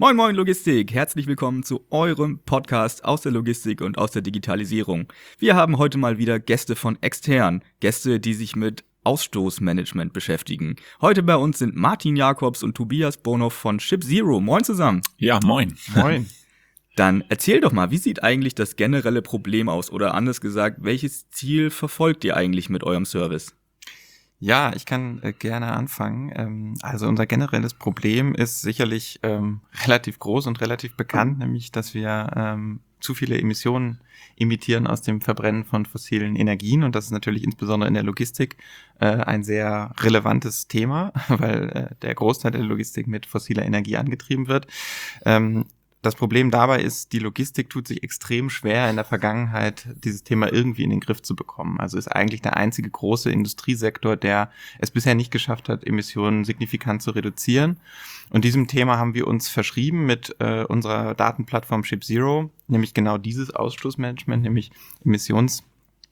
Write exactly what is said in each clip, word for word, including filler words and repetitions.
Moin Moin Logistik, herzlich willkommen zu eurem Podcast aus der Logistik und aus der Digitalisierung. Wir haben heute mal wieder Gäste von extern, Gäste, die sich mit Ausstoßmanagement beschäftigen. Heute bei uns sind Martin Jakobs und Tobias Bonow von ShipZero. Moin zusammen. Ja, moin. Moin. Dann erzähl doch mal, wie sieht eigentlich das generelle Problem aus? Oder anders gesagt, welches Ziel verfolgt ihr eigentlich mit eurem Service? Ja, ich kann äh, gerne anfangen. Ähm, also unser generelles Problem ist sicherlich ähm, relativ groß und relativ bekannt, nämlich, dass wir ähm, zu viele Emissionen emittieren aus dem Verbrennen von fossilen Energien. Und das ist natürlich insbesondere in der Logistik äh, ein sehr relevantes Thema, weil äh, der Großteil der Logistik mit fossiler Energie angetrieben wird. Ähm, Das Problem dabei ist, die Logistik tut sich extrem schwer, in der Vergangenheit dieses Thema irgendwie in den Griff zu bekommen. Also ist eigentlich der einzige große Industriesektor, der es bisher nicht geschafft hat, Emissionen signifikant zu reduzieren. Und diesem Thema haben wir uns verschrieben mit äh, unserer Datenplattform ShipZero, nämlich genau dieses Ausstoßmanagement, nämlich Emissionsmanagement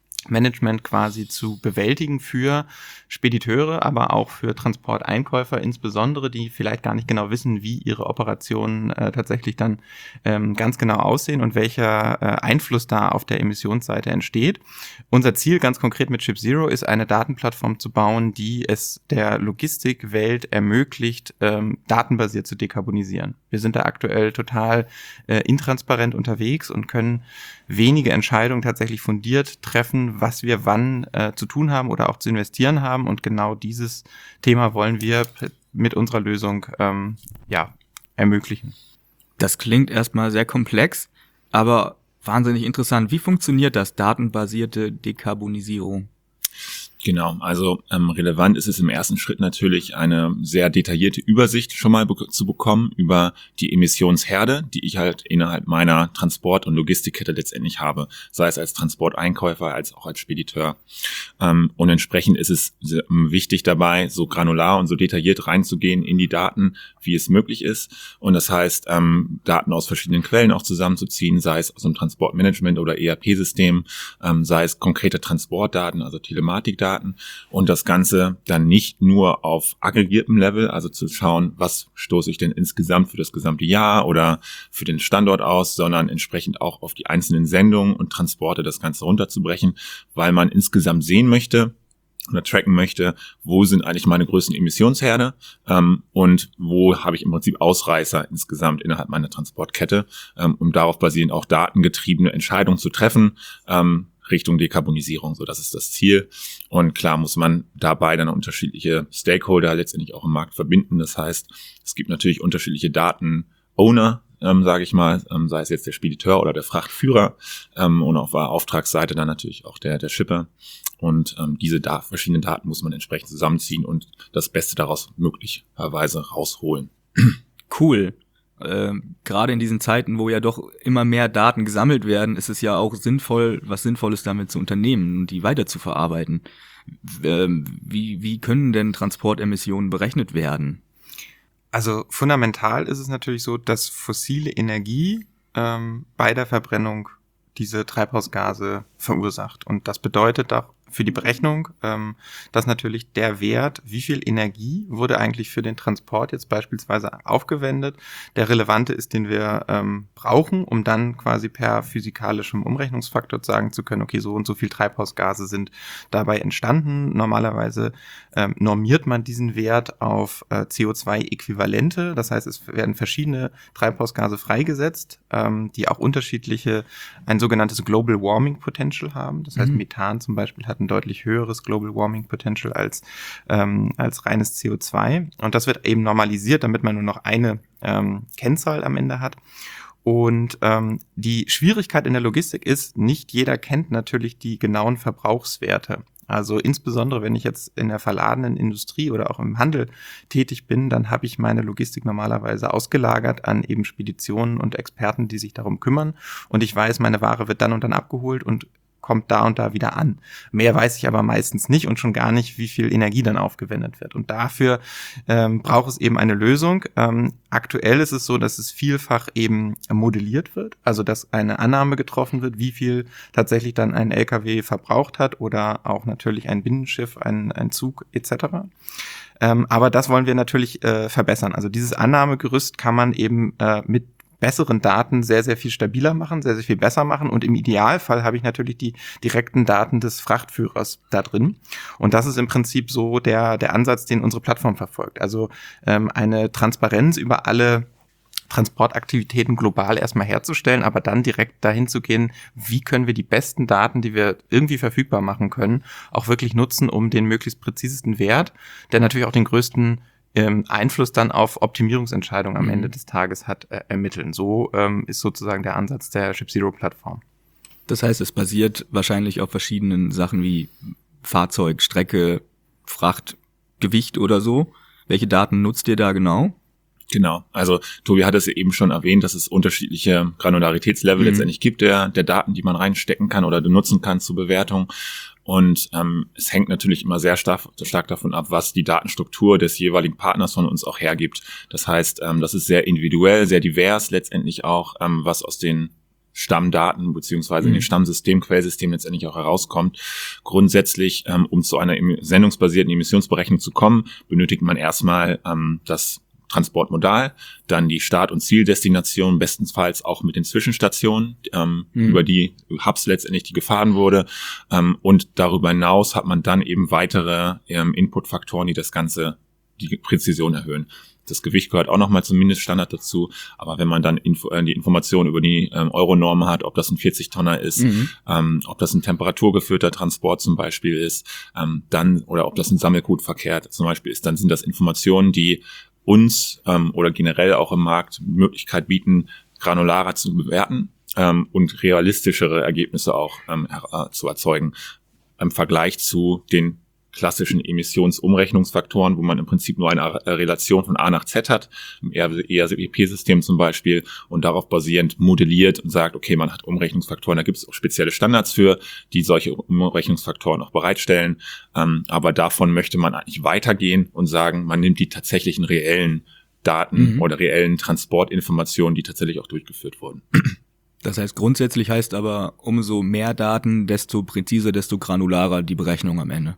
quasi zu bewältigen für Spediteure, aber auch für Transporteinkäufer insbesondere, die vielleicht gar nicht genau wissen, wie ihre Operationen äh, tatsächlich dann ähm, ganz genau aussehen und welcher äh, Einfluss da auf der Emissionsseite entsteht. Unser Ziel ganz konkret mit ShipZero ist, eine Datenplattform zu bauen, die es der Logistikwelt ermöglicht, ähm, datenbasiert zu dekarbonisieren. Wir sind da aktuell total äh, intransparent unterwegs und können wenige Entscheidungen tatsächlich fundiert treffen, was wir wann äh, zu tun haben oder auch zu investieren haben. Und genau dieses Thema wollen wir mit unserer Lösung ähm, ja, ermöglichen. Das klingt erstmal sehr komplex, aber wahnsinnig interessant. Wie funktioniert das, datenbasierte Dekarbonisierung? Genau, also ähm, relevant ist es im ersten Schritt natürlich, eine sehr detaillierte Übersicht schon mal be- zu bekommen über die Emissionsherde, die ich halt innerhalb meiner Transport- und Logistikkette letztendlich habe, sei es als Transporteinkäufer als auch als Spediteur. Ähm, und entsprechend ist es sehr, ähm, wichtig dabei, so granular und so detailliert reinzugehen in die Daten, wie es möglich ist. Und das heißt, ähm, Daten aus verschiedenen Quellen auch zusammenzuziehen, sei es aus einem Transportmanagement oder E R P-System, ähm, sei es konkrete Transportdaten, also Telematikdaten. Und das Ganze dann nicht nur auf aggregiertem Level, also zu schauen, was stoße ich denn insgesamt für das gesamte Jahr oder für den Standort aus, sondern entsprechend auch auf die einzelnen Sendungen und Transporte das Ganze runterzubrechen, weil man insgesamt sehen möchte oder tracken möchte, wo sind eigentlich meine größten Emissionsherde ähm, und wo habe ich im Prinzip Ausreißer insgesamt innerhalb meiner Transportkette, ähm, um darauf basierend auch datengetriebene Entscheidungen zu treffen, ähm, Richtung Dekarbonisierung, so das ist das Ziel. Und klar muss man dabei dann unterschiedliche Stakeholder letztendlich auch im Markt verbinden. Das heißt, es gibt natürlich unterschiedliche Daten-Owner, ähm, sage ich mal, ähm, sei es jetzt der Spediteur oder der Frachtführer ähm, und auf der Auftragsseite dann natürlich auch der der Shipper. Und ähm, diese da- verschiedenen Daten muss man entsprechend zusammenziehen und das Beste daraus möglicherweise rausholen. Cool. Ähm, gerade in diesen Zeiten, wo ja doch immer mehr Daten gesammelt werden, ist es ja auch sinnvoll, was Sinnvolles damit zu unternehmen und die weiter zu verarbeiten. Ähm, wie, wie können denn Transportemissionen berechnet werden? Also fundamental ist es natürlich so, dass fossile Energie ähm, bei der Verbrennung diese Treibhausgase verursacht. Und das bedeutet auch für die Berechnung, ähm, dass natürlich der Wert, wie viel Energie wurde eigentlich für den Transport jetzt beispielsweise aufgewendet, der relevante ist, den wir ähm, brauchen, um dann quasi per physikalischem Umrechnungsfaktor sagen zu können, okay, so und so viel Treibhausgase sind dabei entstanden. Normalerweise ähm, normiert man diesen Wert auf äh, C O zwei Äquivalente, das heißt, es werden verschiedene Treibhausgase freigesetzt, ähm, die auch unterschiedliche, ein sogenanntes Global Warming Potential haben. Das heißt, Mhm. Methan zum Beispiel hat ein deutlich höheres Global Warming Potential als, ähm, als reines C O zwei. Und das wird eben normalisiert, damit man nur noch eine ähm, Kennzahl am Ende hat. Und ähm, die Schwierigkeit in der Logistik ist, nicht jeder kennt natürlich die genauen Verbrauchswerte. Also insbesondere, wenn ich jetzt in der verladenen Industrie oder auch im Handel tätig bin, dann habe ich meine Logistik normalerweise ausgelagert an eben Speditionen und Experten, die sich darum kümmern. Und ich weiß, meine Ware wird dann und dann abgeholt und kommt da und da wieder an. Mehr weiß ich aber meistens nicht und schon gar nicht, wie viel Energie dann aufgewendet wird. Und dafür ähm, braucht es eben eine Lösung. Ähm, aktuell ist es so, dass es vielfach eben modelliert wird, also dass eine Annahme getroffen wird, wie viel tatsächlich dann ein L K W verbraucht hat oder auch natürlich ein Binnenschiff, ein, ein Zug et cetera. Ähm, aber das wollen wir natürlich äh, verbessern. Also dieses Annahmegerüst kann man eben äh, mit besseren Daten sehr, sehr viel stabiler machen, sehr, sehr viel besser machen. Und im Idealfall habe ich natürlich die direkten Daten des Frachtführers da drin. Und das ist im Prinzip so der, der Ansatz, den unsere Plattform verfolgt. Also ähm, eine Transparenz über alle Transportaktivitäten global erstmal herzustellen, aber dann direkt dahin zu gehen, wie können wir die besten Daten, die wir irgendwie verfügbar machen können, auch wirklich nutzen, um den möglichst präzisesten Wert, der natürlich auch den größten ähm, Einfluss dann auf Optimierungsentscheidungen am mhm. Ende des Tages hat, äh, ermitteln. So ähm, ist sozusagen der Ansatz der ShipZero-Plattform. Das heißt, es basiert wahrscheinlich auf verschiedenen Sachen wie Fahrzeug, Strecke, Fracht, Gewicht oder so. Welche Daten nutzt ihr da genau? Genau, also Tobi hat es eben schon erwähnt, dass es unterschiedliche Granularitätslevel mhm. letztendlich gibt der, der Daten, die man reinstecken kann oder nutzen kann zur Bewertung. Und ähm, es hängt natürlich immer sehr stark, stark davon ab, was die Datenstruktur des jeweiligen Partners von uns auch hergibt. Das heißt, ähm, das ist sehr individuell, sehr divers letztendlich auch, ähm, was aus den Stammdaten beziehungsweise in den Stammsystem, Quellsystem letztendlich auch herauskommt. Grundsätzlich, ähm, um zu einer sendungsbasierten Emissionsberechnung zu kommen, benötigt man erstmal ähm, das Transportmodal, dann die Start- und Zieldestination, bestenfalls auch mit den Zwischenstationen, ähm, mhm. über die Hubs letztendlich die gefahren wurde. Ähm, und darüber hinaus hat man dann eben weitere ähm, Inputfaktoren, die das Ganze, die Präzision erhöhen. Das Gewicht gehört auch nochmal zum Mindeststandard dazu. Aber wenn man dann Info, äh, die Information über die ähm, Euronorm hat, ob das ein vierzig-Tonner ist, mhm. ähm, ob das ein temperaturgeführter Transport zum Beispiel ist, ähm, dann oder ob das ein Sammelgutverkehr zum Beispiel ist, dann sind das Informationen, die uns ähm, oder generell auch im Markt Möglichkeit bieten, granularer zu bewerten ähm, und realistischere Ergebnisse auch ähm, äh, zu erzeugen im Vergleich zu den klassischen Emissionsumrechnungsfaktoren, wo man im Prinzip nur eine Relation von A nach Z hat, im E R W P-System zum Beispiel, und darauf basierend modelliert und sagt, okay, man hat Umrechnungsfaktoren, da gibt es auch spezielle Standards für, die solche Umrechnungsfaktoren auch bereitstellen, ähm, aber davon möchte man eigentlich weitergehen und sagen, man nimmt die tatsächlichen reellen Daten mhm. oder reellen Transportinformationen, die tatsächlich auch durchgeführt wurden. Das heißt, grundsätzlich heißt aber, umso mehr Daten, desto präziser, desto granularer die Berechnung am Ende.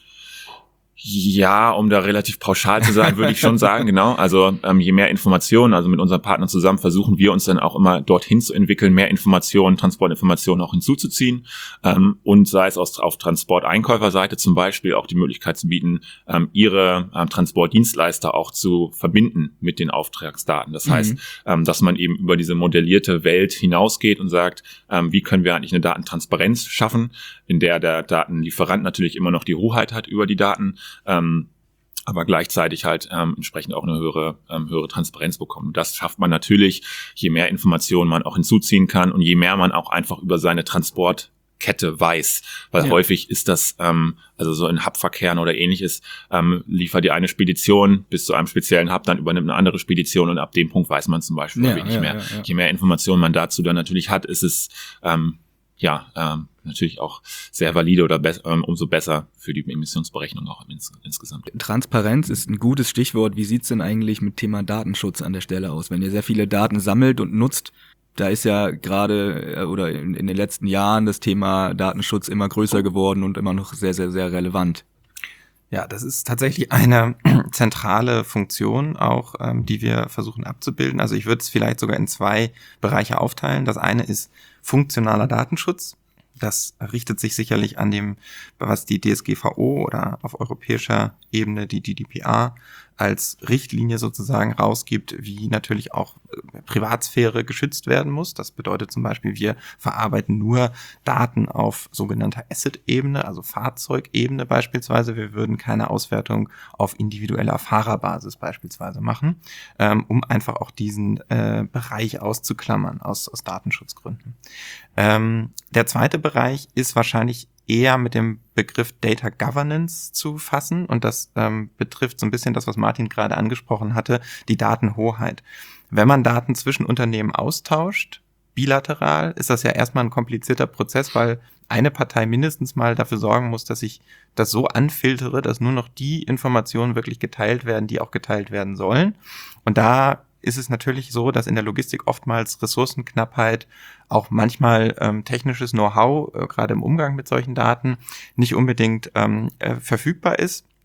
Ja, um da relativ pauschal zu sein, würde ich schon sagen, genau. Also ähm, je mehr Informationen, also mit unseren Partnern zusammen versuchen wir uns dann auch immer dorthin zu entwickeln, mehr Informationen, Transportinformationen auch hinzuzuziehen ähm, und sei es aus, auf Transporteinkäuferseite zum Beispiel auch die Möglichkeit zu bieten, ähm, ihre ähm, Transportdienstleister auch zu verbinden mit den Auftragsdaten. Das mhm. heißt, ähm, dass man eben über diese modellierte Welt hinausgeht und sagt, ähm, wie können wir eigentlich eine Datentransparenz schaffen, in der der Datenlieferant natürlich immer noch die Hoheit hat über die Daten, Ähm, aber gleichzeitig halt ähm, entsprechend auch eine höhere ähm, höhere Transparenz bekommen. Das schafft man natürlich, je mehr Informationen man auch hinzuziehen kann und je mehr man auch einfach über seine Transportkette weiß. Weil ja. häufig ist das, ähm, also so in Hubverkehren oder ähnliches, ähm, liefert die eine Spedition bis zu einem speziellen Hub, dann übernimmt eine andere Spedition und ab dem Punkt weiß man zum Beispiel ja, wenig ja, mehr. Ja, ja. Je mehr Informationen man dazu dann natürlich hat, ist es ähm, ja, ähm, natürlich auch sehr valide oder be- ähm, umso besser für die Emissionsberechnung auch ins- insgesamt. Transparenz ist ein gutes Stichwort. Wie sieht's denn eigentlich mit Thema Datenschutz an der Stelle aus? Wenn ihr sehr viele Daten sammelt und nutzt, da ist ja gerade äh, oder in, in den letzten Jahren das Thema Datenschutz immer größer geworden und immer noch sehr, sehr, sehr relevant. Ja, das ist tatsächlich eine zentrale Funktion auch, ähm, die wir versuchen abzubilden. Also ich würde es vielleicht sogar in zwei Bereiche aufteilen. Das eine ist funktionaler Datenschutz. Das richtet sich sicherlich an dem, was die D S G V O oder auf europäischer Ebene die G D P R als Richtlinie sozusagen rausgibt, wie natürlich auch Privatsphäre geschützt werden muss. Das bedeutet zum Beispiel, wir verarbeiten nur Daten auf sogenannter Asset-Ebene, also Fahrzeugebene beispielsweise. Wir würden keine Auswertung auf individueller Fahrerbasis beispielsweise machen, ähm, um einfach auch diesen äh, Bereich auszuklammern aus, aus Datenschutzgründen. Ähm, der zweite Bereich ist wahrscheinlich eher mit dem Begriff Data Governance zu fassen und das ähm, betrifft so ein bisschen das, was Martin gerade angesprochen hatte, die Datenhoheit. Wenn man Daten zwischen Unternehmen austauscht, bilateral, ist das ja erstmal ein komplizierter Prozess, weil eine Partei mindestens mal dafür sorgen muss, dass ich das so anfiltere, dass nur noch die Informationen wirklich geteilt werden, die auch geteilt werden sollen. Und da ist es natürlich so, dass in der Logistik oftmals Ressourcenknappheit, auch manchmal ähm, technisches Know-how, äh, gerade im Umgang mit solchen Daten, nicht unbedingt ähm, äh, verfügbar ist.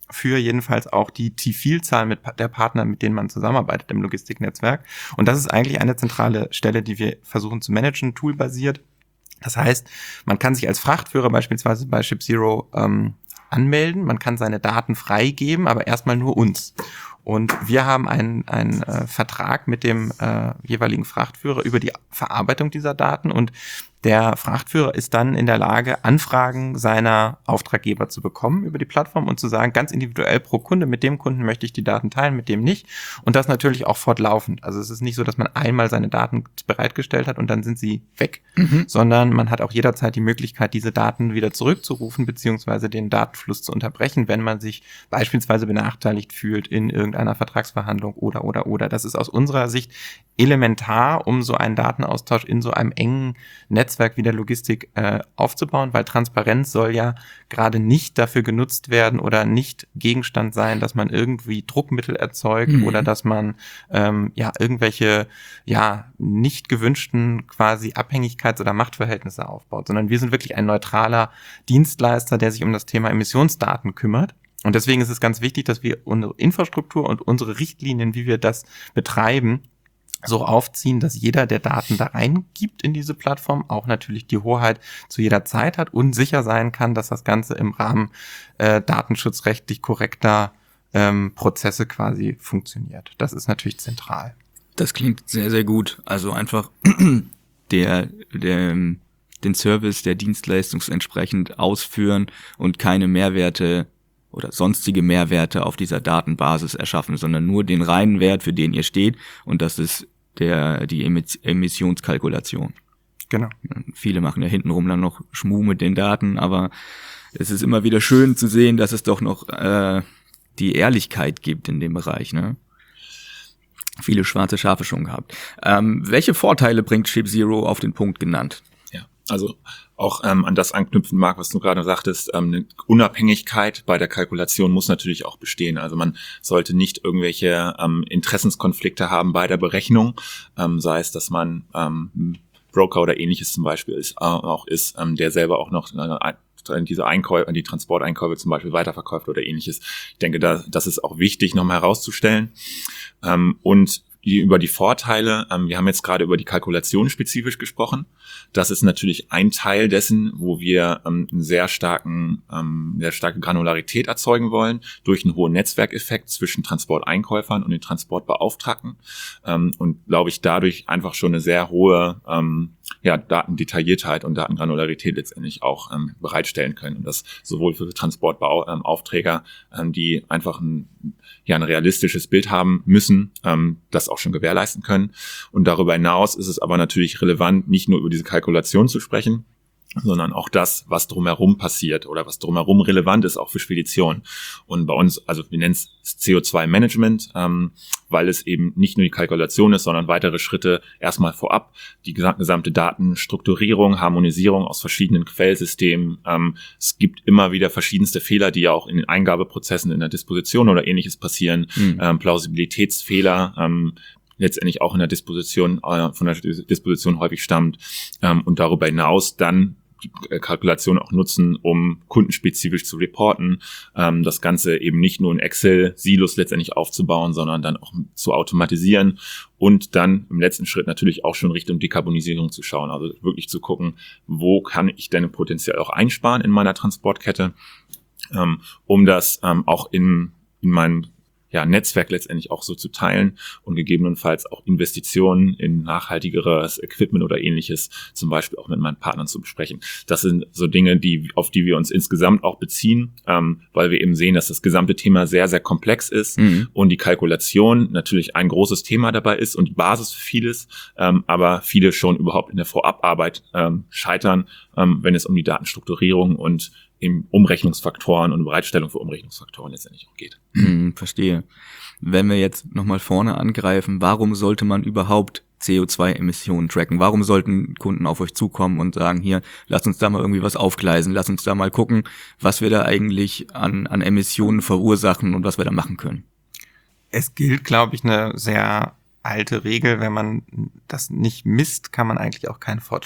für jedenfalls auch die, die Vielzahl mit der Partner, mit denen man zusammenarbeitet im Logistiknetzwerk. Und das ist eigentlich eine zentrale Stelle, die wir versuchen zu managen, toolbasiert. Das heißt, man kann sich als Frachtführer beispielsweise bei ShipZero ähm, anmelden, man kann seine Daten freigeben, aber erstmal nur uns. Und wir haben einen, einen äh, Vertrag mit dem äh, jeweiligen Frachtführer über die Verarbeitung dieser Daten, und der Frachtführer ist dann in der Lage, Anfragen seiner Auftraggeber zu bekommen über die Plattform und zu sagen, ganz individuell pro Kunde, mit dem Kunden möchte ich die Daten teilen, mit dem nicht. Und das natürlich auch fortlaufend. Also es ist nicht so, dass man einmal seine Daten bereitgestellt hat und dann sind sie weg, mhm. sondern man hat auch jederzeit die Möglichkeit, diese Daten wieder zurückzurufen beziehungsweise den Datenfluss zu unterbrechen, wenn man sich beispielsweise benachteiligt fühlt in irgendeiner Vertragsverhandlung oder, oder, oder. Das ist aus unserer Sicht elementar, um so einen Datenaustausch in so einem engen Netzwerk wie der Logistik äh, aufzubauen, weil Transparenz soll ja gerade nicht dafür genutzt werden oder nicht Gegenstand sein, dass man irgendwie Druckmittel erzeugt mhm. oder dass man ähm, ja irgendwelche ja nicht gewünschten quasi Abhängigkeits- oder Machtverhältnisse aufbaut, sondern wir sind wirklich ein neutraler Dienstleister, der sich um das Thema Emissionsdaten kümmert. Und deswegen ist es ganz wichtig, dass wir unsere Infrastruktur und unsere Richtlinien, wie wir das betreiben, so aufziehen, dass jeder, der Daten da reingibt in diese Plattform, auch natürlich die Hoheit zu jeder Zeit hat und sicher sein kann, dass das Ganze im Rahmen äh, datenschutzrechtlich korrekter ähm, Prozesse quasi funktioniert. Das ist natürlich zentral. Das klingt sehr, sehr gut. Also einfach der, der den Service der Dienstleistung entsprechend ausführen und keine Mehrwerte oder sonstige Mehrwerte auf dieser Datenbasis erschaffen, sondern nur den reinen Wert, für den ihr steht, und das ist der die Emissionskalkulation. Genau. Viele machen ja hintenrum dann noch Schmuh mit den Daten, aber es ist immer wieder schön zu sehen, dass es doch noch äh, die Ehrlichkeit gibt in dem Bereich, ne? Viele schwarze Schafe schon gehabt. Ähm, welche Vorteile bringt ShipZero auf den Punkt genannt? Ja, also auch ähm, an das anknüpfen, Marc, was du gerade sagtest, ähm, eine Unabhängigkeit bei der Kalkulation muss natürlich auch bestehen. Also man sollte nicht irgendwelche ähm, Interessenskonflikte haben bei der Berechnung, ähm, sei es, dass man ähm, Broker oder ähnliches zum Beispiel ist, äh, auch ist, ähm, der selber auch noch äh, diese Einkäufe, die Transporteinkäufe zum Beispiel weiterverkauft oder ähnliches. Ich denke, da, das ist auch wichtig, nochmal herauszustellen. Ähm, und über die Vorteile, ähm, wir haben jetzt gerade über die Kalkulation spezifisch gesprochen. Das ist natürlich ein Teil dessen, wo wir ähm, einen sehr starken, ähm, sehr starke Granularität erzeugen wollen durch einen hohen Netzwerkeffekt zwischen Transporteinkäufern und den Transportbeauftragten ähm, und glaube ich dadurch einfach schon eine sehr hohe ähm, ja, Datendetailliertheit und Datengranularität letztendlich auch ähm, bereitstellen können. Und das sowohl für Transportaufträger, ähm, die einfach ein, ja, ein realistisches Bild haben müssen, ähm, das auch schon gewährleisten können. Und darüber hinaus ist es aber natürlich relevant, nicht nur über diese Kalkulation zu sprechen, sondern auch das, was drumherum passiert oder was drumherum relevant ist, auch für Speditionen. Und bei uns, also wir nennen es C O zwei Management, ähm, weil es eben nicht nur die Kalkulation ist, sondern weitere Schritte erstmal vorab, die gesamte Datenstrukturierung, Harmonisierung aus verschiedenen Quellsystemen. Ähm, es gibt immer wieder verschiedenste Fehler, die ja auch in den Eingabeprozessen in der Disposition oder ähnliches passieren, mhm. ähm, Plausibilitätsfehler, ähm, letztendlich auch in der Disposition, äh, von der Disposition häufig stammt, ähm, und darüber hinaus dann die Kalkulation auch nutzen, um kundenspezifisch zu reporten, ähm, das Ganze eben nicht nur in Excel-Silos letztendlich aufzubauen, sondern dann auch zu automatisieren und dann im letzten Schritt natürlich auch schon Richtung Dekarbonisierung zu schauen, also wirklich zu gucken, wo kann ich denn potenziell auch einsparen in meiner Transportkette, ähm, um das ähm, auch in, in meinem ja, Netzwerk letztendlich auch so zu teilen und gegebenenfalls auch Investitionen in nachhaltigeres Equipment oder ähnliches zum Beispiel auch mit meinen Partnern zu besprechen. Das sind so Dinge, die auf die wir uns insgesamt auch beziehen, ähm, weil wir eben sehen, dass das gesamte Thema sehr, sehr komplex ist mhm. und die Kalkulation natürlich ein großes Thema dabei ist und die Basis für vieles, ähm, aber viele schon überhaupt in der Vorabarbeit ähm, scheitern, ähm, wenn es um die Datenstrukturierung und im Umrechnungsfaktoren und Bereitstellung für Umrechnungsfaktoren letztendlich auch geht. Hm, verstehe. Wenn wir jetzt nochmal vorne angreifen, warum sollte man überhaupt C O zwei Emissionen tracken? Warum sollten Kunden auf euch zukommen und sagen, hier, lasst uns da mal irgendwie was aufgleisen, lasst uns da mal gucken, was wir da eigentlich an, an Emissionen verursachen und was wir da machen können? Es gilt, glaube ich, eine sehr alte Regel, wenn man das nicht misst, kann man eigentlich auch keinen Fortschritt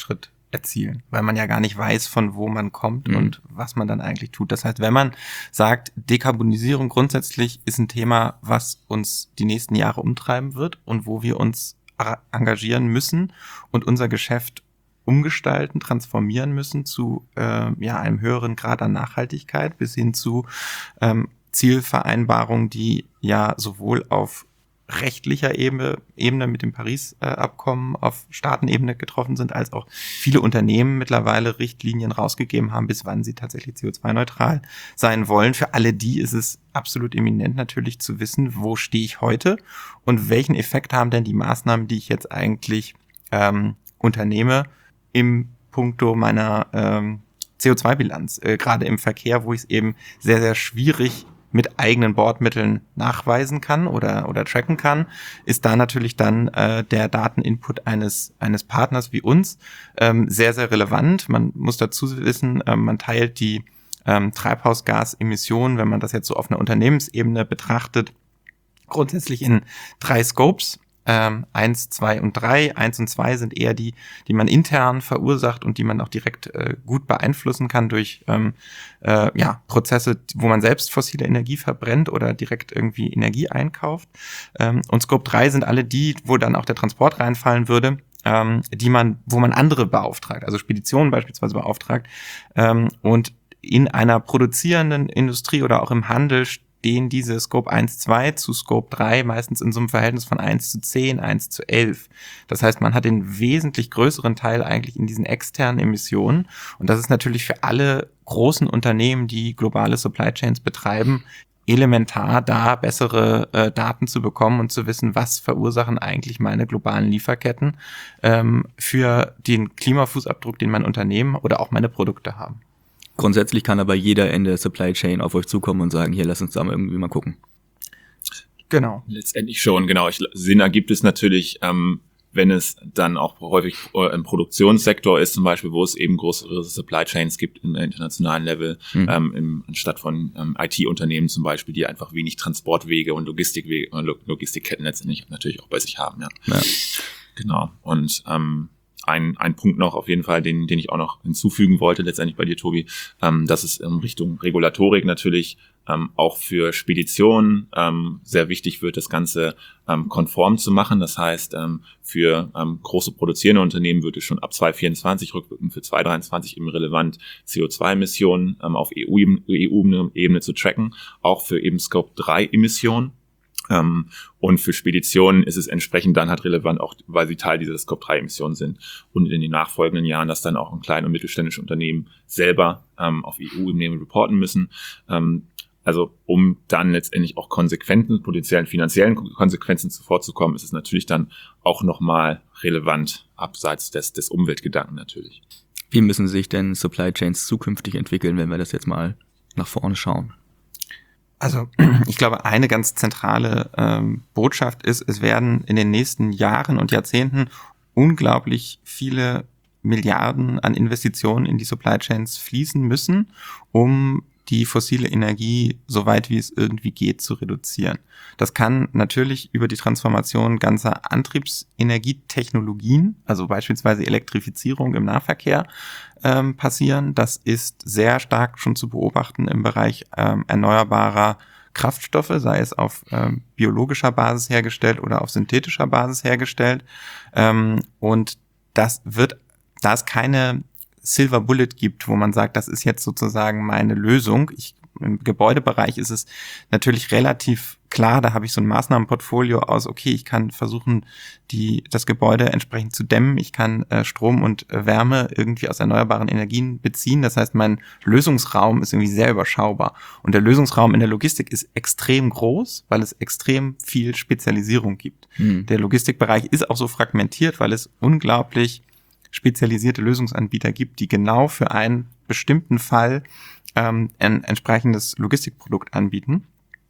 erzielen, weil man ja gar nicht weiß, von wo man kommt mhm. und was man dann eigentlich tut. Das heißt, wenn man sagt, Dekarbonisierung grundsätzlich ist ein Thema, was uns die nächsten Jahre umtreiben wird und wo wir uns engagieren müssen und unser Geschäft umgestalten, transformieren müssen zu äh, ja einem höheren Grad an Nachhaltigkeit bis hin zu ähm, Zielvereinbarungen, die ja sowohl auf rechtlicher Ebene, Ebene mit dem Paris-Abkommen auf Staatenebene getroffen sind, als auch viele Unternehmen mittlerweile Richtlinien rausgegeben haben, bis wann sie tatsächlich C O zwei neutral sein wollen. Für alle die ist es absolut eminent natürlich zu wissen, wo stehe ich heute und welchen Effekt haben denn die Maßnahmen, die ich jetzt eigentlich ähm, unternehme, im Punkto meiner ähm, C O zwei Bilanz, äh, gerade im Verkehr, wo ich es eben sehr, sehr schwierig mit eigenen Bordmitteln nachweisen kann oder oder tracken kann, ist da natürlich dann äh, der Dateninput eines eines Partners wie uns ähm, sehr, sehr relevant. Man muss dazu wissen, ähm, man teilt die ähm, Treibhausgasemissionen, wenn man das jetzt so auf einer Unternehmensebene betrachtet, grundsätzlich in drei Scopes. Ähm, eins, zwei und drei. Eins und zwei sind eher die, die man intern verursacht und die man auch direkt äh, gut beeinflussen kann durch ähm, äh, ja, Prozesse, wo man selbst fossile Energie verbrennt oder direkt irgendwie Energie einkauft. Ähm, und Scope drei sind alle die, wo dann auch der Transport reinfallen würde, ähm, die man, wo man andere beauftragt, also Speditionen beispielsweise beauftragt. Ähm, und in einer produzierenden Industrie oder auch im Handel stehen diese Scope eins, zwei zu Scope drei meistens in so einem Verhältnis von eins zu zehn, eins zu elf. Das heißt, man hat den wesentlich größeren Teil eigentlich in diesen externen Emissionen. Und das ist natürlich für alle großen Unternehmen, die globale Supply Chains betreiben, elementar, da bessere äh, Daten zu bekommen und zu wissen, was verursachen eigentlich meine globalen Lieferketten ähm, für den Klimafußabdruck, den mein Unternehmen oder auch meine Produkte haben. Grundsätzlich kann aber jeder in der Supply Chain auf euch zukommen und sagen, hier, lass uns da mal irgendwie mal gucken. Genau. Letztendlich schon, genau. Ich, Sinn ergibt es natürlich, ähm, wenn es dann auch häufig im Produktionssektor ist, zum Beispiel, wo es eben größere Supply Chains gibt im internationalen Level, mhm. ähm, im, anstatt von ähm, I T-Unternehmen zum Beispiel, die einfach wenig Transportwege und Logistikwege, Logistikketten letztendlich natürlich auch bei sich haben. Ja, ja. Genau. Und ähm, Ein, ein Punkt noch auf jeden Fall, den, den ich auch noch hinzufügen wollte, letztendlich bei dir, Tobi, ähm, dass es in Richtung Regulatorik natürlich ähm, auch für Speditionen ähm, sehr wichtig wird, das Ganze ähm, konform zu machen. Das heißt, ähm, für ähm, große produzierende Unternehmen wird es schon ab zwanzig vierundzwanzig rückwirkend für zwanzig dreiundzwanzig eben relevant, C O zwei Emissionen ähm, auf E U-Ebene zu tracken, auch für eben Scope drei Emissionen. Ähm, und für Speditionen ist es entsprechend dann halt relevant, auch weil sie Teil dieser Scope drei Emissionen sind. Und in den nachfolgenden Jahren, dass dann auch ein kleine und mittelständische Unternehmen selber ähm, auf E U-Ebene reporten müssen. Ähm, also um dann letztendlich auch Konsequenzen, potenziellen finanziellen Konsequenzen zuvorzukommen, ist es natürlich dann auch nochmal relevant, abseits des, des Umweltgedanken natürlich. Wie müssen sich denn Supply Chains zukünftig entwickeln, wenn wir das jetzt mal nach vorne schauen? Also ich glaube, eine ganz zentrale ähm, Botschaft ist, es werden in den nächsten Jahren und Jahrzehnten unglaublich viele Milliarden an Investitionen in die Supply Chains fließen müssen, um die fossile Energie so weit wie es irgendwie geht zu reduzieren. Das kann natürlich über die Transformation ganzer Antriebsenergietechnologien, also beispielsweise Elektrifizierung im Nahverkehr, ähm, passieren. Das ist sehr stark schon zu beobachten im Bereich ähm, erneuerbarer Kraftstoffe, sei es auf ähm, biologischer Basis hergestellt oder auf synthetischer Basis hergestellt. Ähm, und das wird, da es keine Silver Bullet gibt, wo man sagt, das ist jetzt sozusagen meine Lösung. Ich, im Gebäudebereich ist es natürlich relativ klar, da habe ich so ein Maßnahmenportfolio aus, okay, ich kann versuchen, die das Gebäude entsprechend zu dämmen, ich kann äh, Strom und äh, Wärme irgendwie aus erneuerbaren Energien beziehen, das heißt, mein Lösungsraum ist irgendwie sehr überschaubar. Und der Lösungsraum in der Logistik ist extrem groß, weil es extrem viel Spezialisierung gibt. Mhm. Der Logistikbereich ist auch so fragmentiert, weil es unglaublich spezialisierte Lösungsanbieter gibt, die genau für einen bestimmten Fall ähm, ein entsprechendes Logistikprodukt anbieten.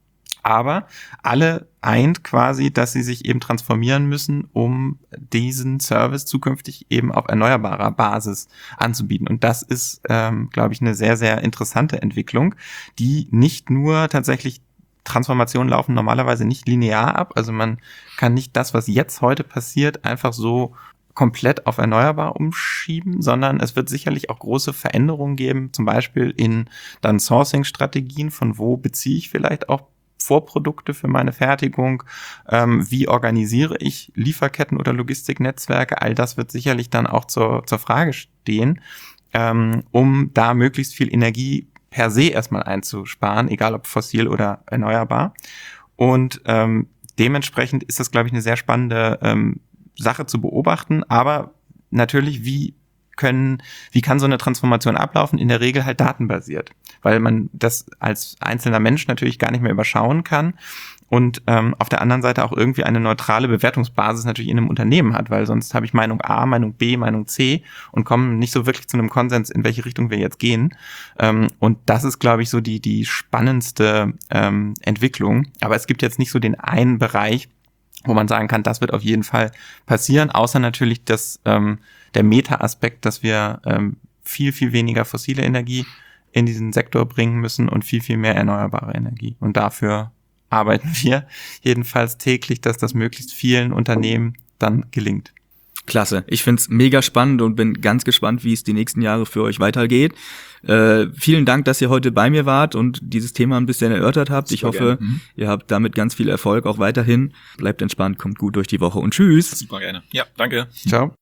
Aber alle eint quasi, dass sie sich eben transformieren müssen, um diesen Service zukünftig eben auf erneuerbarer Basis anzubieten. Und das ist, ähm, glaube ich, eine sehr, sehr interessante Entwicklung, die nicht nur tatsächlich Transformationen laufen normalerweise nicht linear ab. Also man kann nicht das, was jetzt heute passiert, einfach so komplett auf erneuerbar umschieben, sondern es wird sicherlich auch große Veränderungen geben, zum Beispiel in dann Sourcing-Strategien, von wo beziehe ich vielleicht auch Vorprodukte für meine Fertigung, ähm, wie organisiere ich Lieferketten oder Logistiknetzwerke, all das wird sicherlich dann auch zur, zur Frage stehen, ähm, um da möglichst viel Energie per se erstmal einzusparen, egal ob fossil oder erneuerbar. Und ähm, dementsprechend ist das, glaube ich, eine sehr spannende ähm, Sache zu beobachten, aber natürlich, wie können, wie kann so eine Transformation ablaufen? In der Regel halt datenbasiert, weil man das als einzelner Mensch natürlich gar nicht mehr überschauen kann und ähm, auf der anderen Seite auch irgendwie eine neutrale Bewertungsbasis natürlich in einem Unternehmen hat, weil sonst habe ich Meinung A, Meinung B, Meinung C und komme nicht so wirklich zu einem Konsens, in welche Richtung wir jetzt gehen. Ähm, und das ist, glaube ich, so die die spannendste ähm, Entwicklung. Aber es gibt jetzt nicht so den einen Bereich, wo man sagen kann, das wird auf jeden Fall passieren, außer natürlich das, ähm, der Meta-Aspekt, dass wir ähm, viel, viel weniger fossile Energie in diesen Sektor bringen müssen und viel, viel mehr erneuerbare Energie. Und dafür arbeiten wir jedenfalls täglich, dass das möglichst vielen Unternehmen dann gelingt. Klasse. Ich find's mega spannend und bin ganz gespannt, wie es die nächsten Jahre für euch weitergeht. Äh, vielen Dank, dass ihr heute bei mir wart und dieses Thema ein bisschen erörtert habt. Super, ich hoffe, mhm. ihr habt damit ganz viel Erfolg auch weiterhin. Bleibt entspannt, kommt gut durch die Woche und tschüss. Super gerne. Ja, danke. Ciao.